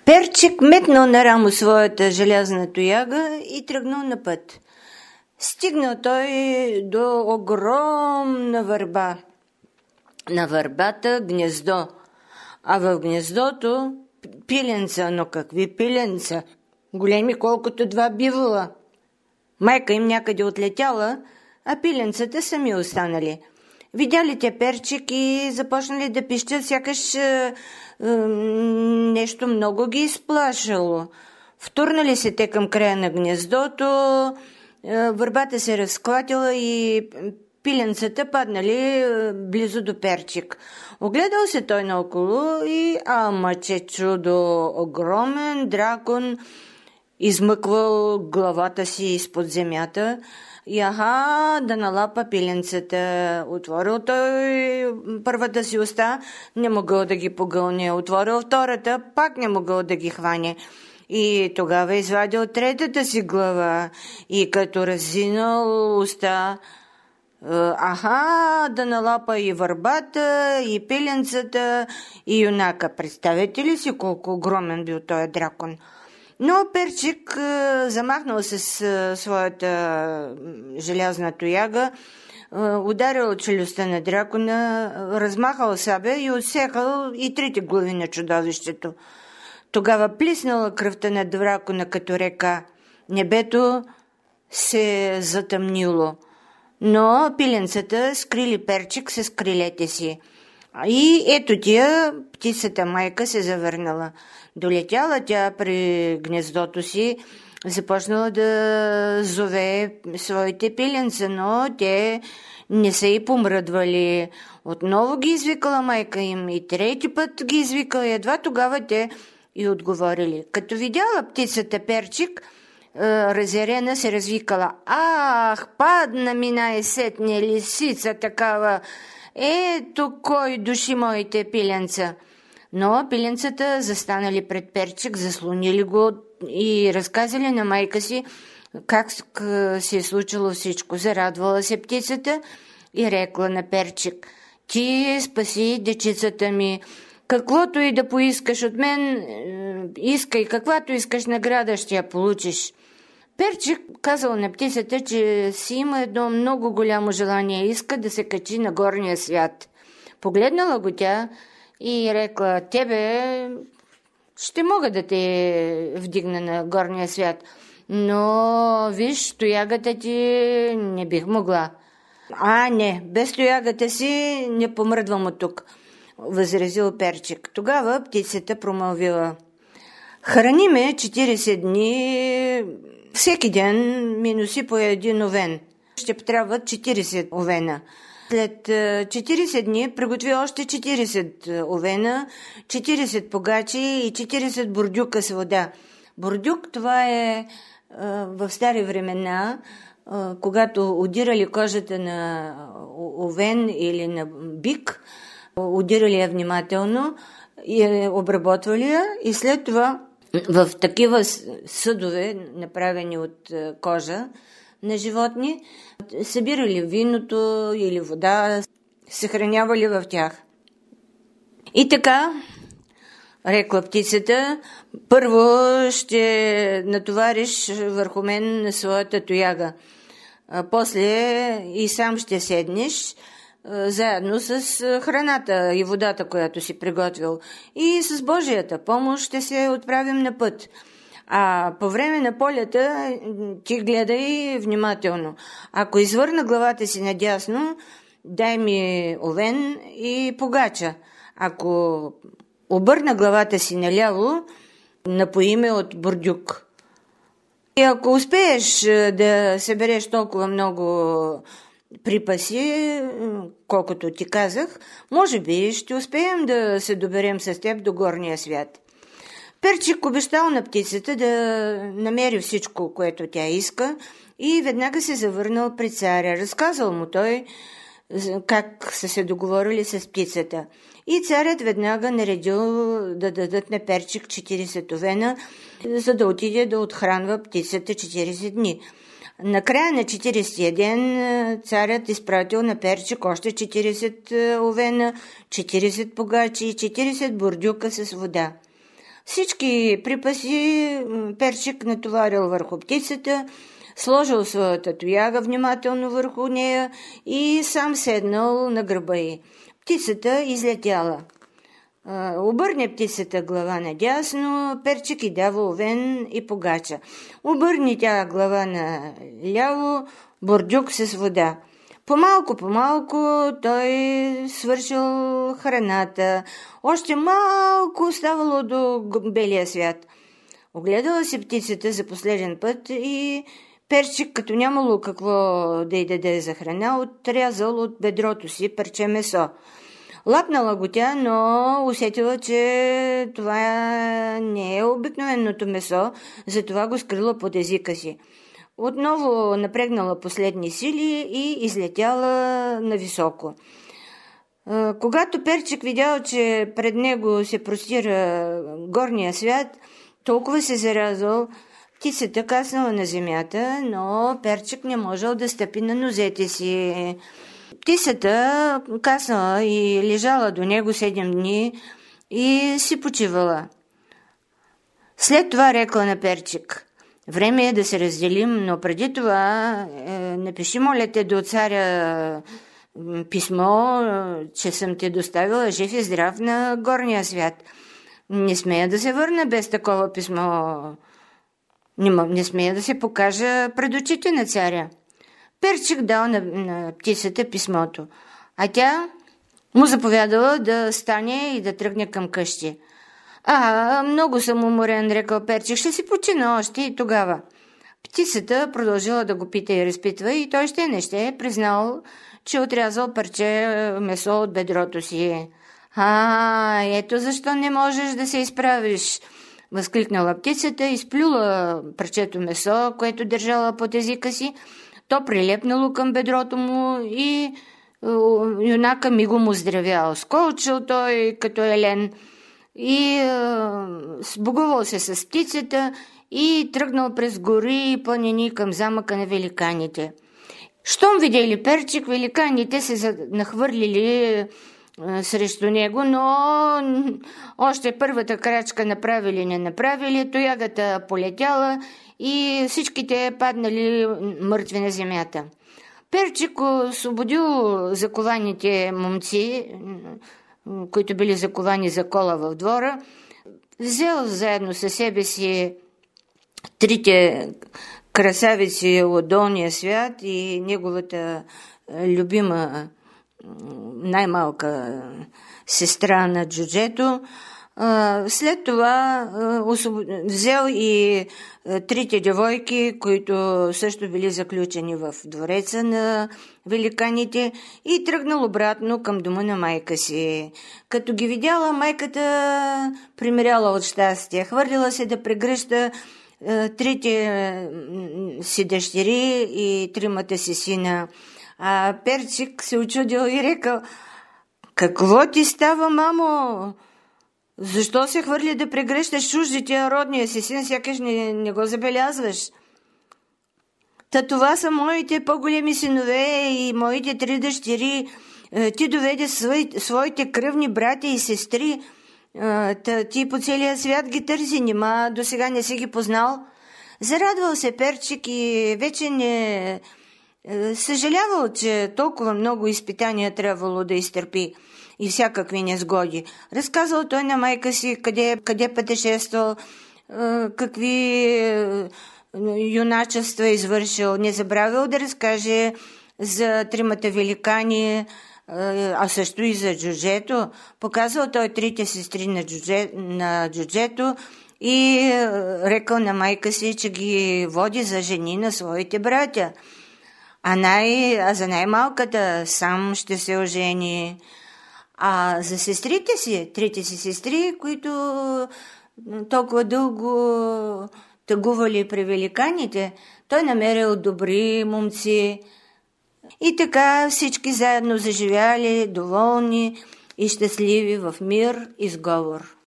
Перчик метнал на рамо своята желязна тояга и тръгнал на път. Стигнал той до огромна върба. На върбата гнездо, а в гнездото пиленца, но какви пиленца? Големи колкото два бивола. Майка им някъде отлетяла, а пиленцата сами останали. Видяли те Перчик и започнали да пищат, сякаш нещо много ги изплашало. Втурнали се те към края на гнездото, върбата се разклатила и пиленцата паднали близо до Перчик. Огледал се той наоколо и ама че чудо, огромен дракон измъквал главата си изпод земята и да налапа пиленцата. Отворил той първата си уста, не могъл да ги погълне. Отворил втората, пак не могъл да ги хване. И тогава извадил третата си глава и като разинал уста, да налапа и върбата, и пиленцата, и юнака. Представете ли си колко огромен бил този дракон? Но Перчик замахнал с своята желязна тояга, ударил челюстта на дракона, размахал сабя и отсекал и трите глави на чудовището. Тогава плиснала кръвта на дракона като река. Небето се затъмнило, но пиленцата скрили Перчик с крилете си. И ето тия, птицата майка се завърнала. Долетяла тя при гнездото си, започнала да зове своите пиленца, но те не са и помръдвали. Отново ги извикала майка им и трети път ги извикала. Едва тогава те и отговорили. Като видяла птицата Перчик, разярена се развикала. Ах, падна ми най-сетне лисица такава! Ето кой души моите пиленца! Но пиленцата застанали пред Перчик, заслонили го и разказали на майка си как се е случило всичко. Зарадвала се птицата и рекла на Перчик: ти спаси дечицата ми. Каквото и да поискаш от мен, искай, каквато искаш награда, ще я получиш. Перчик казал на птицата, че си има едно много голямо желание, иска да се качи на горния свят. Погледнала го тя и рекла: тебе ще мога да те вдигна на горния свят, но виж, тоягата ти не бих могла. Не, без тоягата си не помръдвам от тук, възразил Перчик. Тогава птицата промълвила: храни ме 40 дни, всеки ден ми носи по един овен. Ще трябват 40 овена. След 40 дни приготви още 40 овена, 40 погачи и 40 бурдюка с вода. Бурдюк, това е в стари времена, когато удирали кожата на овен или на бик, удирали я внимателно и обработвали я и след това в такива съдове, направени от кожа на животни, събирали виното или вода, съхранявали в тях. И така, рекла птицата, първо ще натовариш върху мен на своята тояга, после и сам ще седнеш, заедно с храната и водата, която си приготвил. И с Божията помощ ще се отправим на път. А по време на полета ти гледай внимателно. Ако извърна главата си надясно, дай ми овен и погача. Ако обърна главата си наляво, напои ме от бурдюк. И ако успееш да събереш толкова много припаси, колкото ти казах, може би ще успеем да се доберем с теб до горния свят. Перчик обещал на птицата да намери всичко, което тя иска, и веднага се завърнал при царя. Разказал му той как са се договорили с птицата. И царят веднага наредил да дадат на Перчик 40 овена, за да отиде да отхранва птицата 40 дни. Накрая на 40-я ден царят изпратил на Перчик още 40 овена, 40 погачи и 40 бурдюка с вода. Всички припаси Перчик натоварил върху птицата, сложил своята тояга внимателно върху нея и сам седнал на гърба й. Птицата излетяла. Обърне птицата глава надясно, Перчик й дава овен и погача. Обърне тя глава наляво, бурдюк с вода. По-малко той свършил храната. Още малко оставало до белия свят. Огледала се птицата за последен път и Перчик, като нямало какво да й даде за храна, отрязал от бедрото си парче месо. Лапнала го тя, но усетила, че това не е обикновеното месо, затова го скрила под езика си. Отново напрегнала последни сили и излетяла нависоко. Когато Перчик видял, че пред него се простира горния свят, толкова се зарязал, птицата каснала на земята, но Перчик не можел да стъпи на нозете си. Птицата каснала и лежала до него 7 дни и си почивала. След това рекла на Перчик: време е да се разделим, но преди това напиши, моля те, до царя писмо, че съм те доставила жив и здрав на горния свят. Не смея да се върна без такова писмо. Не смея да се покажа пред очите на царя. Перчик дал на птицата писмото, а тя му заповядала да стане и да тръгне към къщи. Много съм уморен, рекал Перчик, ще си почина още и тогава. Птицата продължила да го пита и разпитва и той ще е признал, че отрязал парче месо от бедрото си. Ето защо не можеш да се изправиш, възкликнала птицата, изплюла парчето месо, което държала под езика си. То прилепнало към бедрото му и юнака мигом му здравял. Сколчил той като елен и сбогувал се с птицата и тръгнал през гори и планини към замъка на великаните. Щом видели Перчик, великаните се нахвърлили срещу него, но още първата крачка не направили, тоягата полетяла и всичките паднали мъртви на земята. Перчик освободил закованите момци, които били заковани за кола в двора, взел заедно със себе си 3 красавици от долния свят и неговата любима най-малка сестра на Джуджето. След това взел и 3 девойки, които също били заключени в двореца на великаните и тръгнал обратно към дома на майка си. Като ги видяла, майката примиряла от щастие, хвърлила се да прегръща 3 си дъщери и 3 си сина. Перчик се очудил и рекал: какво ти става, мамо? Защо се хвърли да прегръщаш чуждите родния си син, сякаш не го забелязваш? Това са моите по-големи синове и моите 3 дъщери. Ти доведе своите кръвни братя и сестри. Ти по целия свят ги търси, нима до сега не си ги познал. Зарадвал се Перчик и вече не съжалявал, че толкова много изпитания трябвало да изтърпи и всякакви незгоди. Разказал той на майка си къде пътешествал, какви юначества извършил. Не забравил да разкаже за 3 великани, а също и за Джуджето. Показал той 3 сестри на Джуджето и рекал на майка си, че ги води за жени на своите братя. А за най-малката сам ще се ожени. А за сестрите си, 3 си сестри, които толкова дълго тъгували при великаните, той намерил добри момци. И така всички заедно заживяли, доволни и щастливи в мир и сговор.